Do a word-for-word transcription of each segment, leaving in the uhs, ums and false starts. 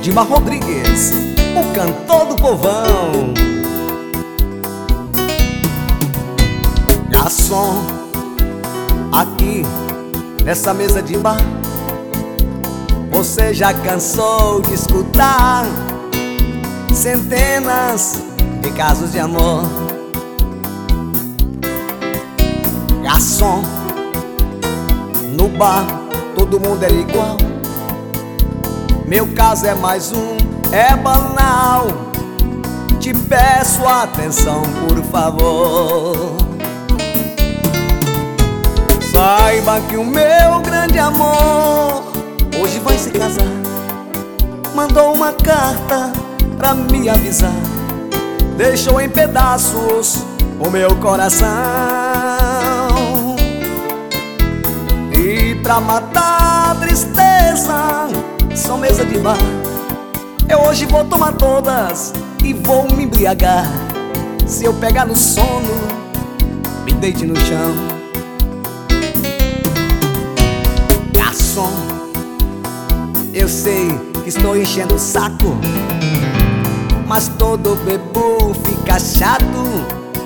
Edmar Rodrigues, o cantor do povão. Garçom, aqui nessa mesa de bar, você já cansou de escutar centenas de casos de amor. Garçom, no bar todo mundo é igual, meu caso é mais um, é banal. Te peço atenção, por favor. Saiba que o meu grande amor hoje vai se casar. Mandou uma carta pra me avisar, deixou em pedaços o meu coração. E pra matar a tristeza, só mesa de bar, eu hoje vou tomar todas e vou me embriagar. Se eu pegar no sono, me deite no chão. Garçom, eu sei que estou enchendo o saco, mas todo bebo fica chato.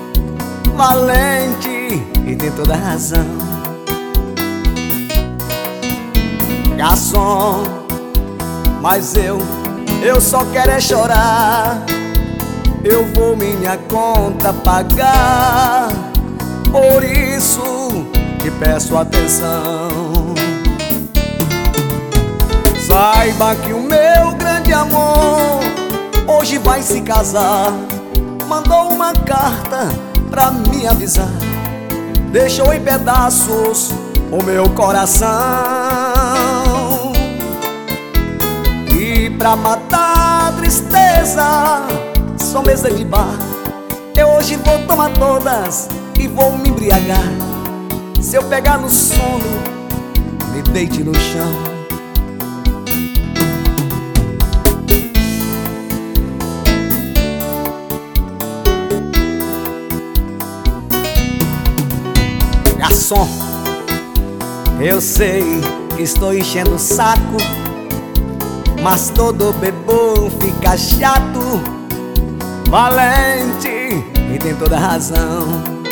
Valente e tem toda a razão. Garçom, mas eu, eu só quero é chorar. Eu vou minha conta pagar, por isso te peço atenção. Saiba que o meu grande amor hoje vai se casar. Mandou uma carta pra me avisar, deixou em pedaços o meu coração. E pra matar a tristeza, só mesa de bar, eu hoje vou tomar todas e vou me embriagar. Se eu pegar no sono, me deite no chão. Garçom, eu sei que estou enchendo o saco, mas todo bebum fica chato. Valente e tem toda a razão.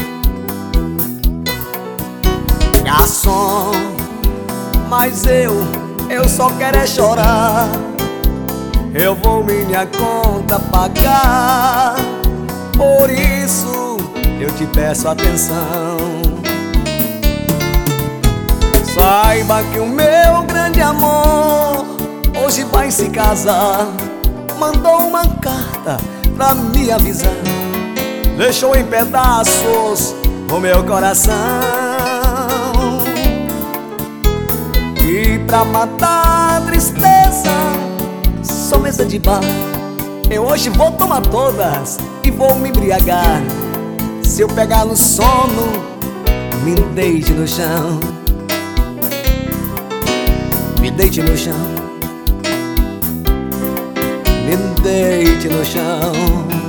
Garçom, mas eu, eu só quero é chorar. Eu vou minha conta pagar, por isso eu te peço atenção. Saiba que o meu grande amor hoje vai se casar. Mandou uma carta pra me avisar, deixou em pedaços o meu coração. E pra matar a tristeza, só mesa de bar, eu hoje vou tomar todas e vou me embriagar. Se eu pegar no sono, me deite no chão. Me deite no chão, me deite no chão.